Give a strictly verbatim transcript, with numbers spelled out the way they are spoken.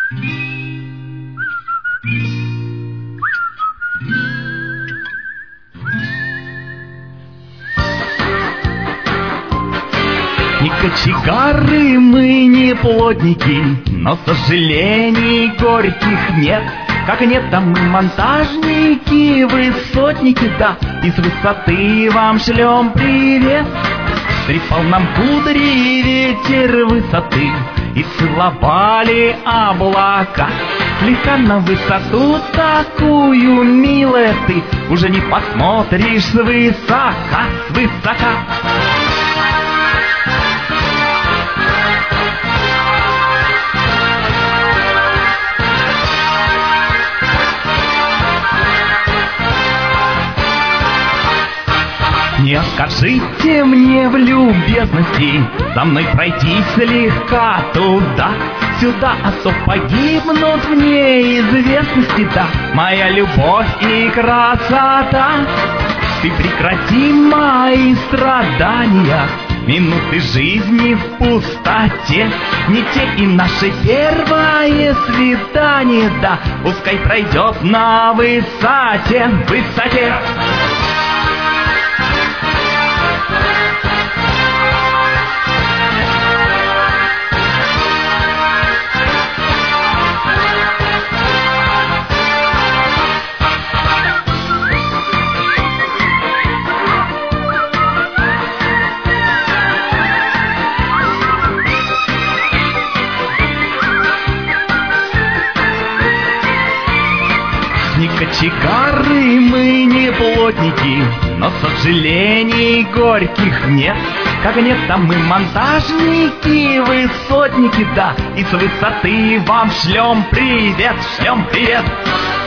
Не кочегары мы, не плотники, но сожалений горьких нет. Как нет, там мы монтажники, высотники, да, и с высоты вам шлем привет. Трепал нам кудри ветер высоты, и целовали облака. Слегка на высоту такую, милая, ты уже не посмотришь свысока, свысока. Не откажите мне в любезности со мной пройти слегка туда-сюда, а то погибнут в неизвестности, да, моя любовь и красота. Ты прекрати мои страдания, минуты жизни в пустоте, не те и наше первое свидание, да, пускай пройдет на высоте, высоте. Не кочегары мы, не плотники, но сожалений горьких нет. Как нет, там мы монтажники, высотники, да, и с высоты вам шлем привет, шлем привет.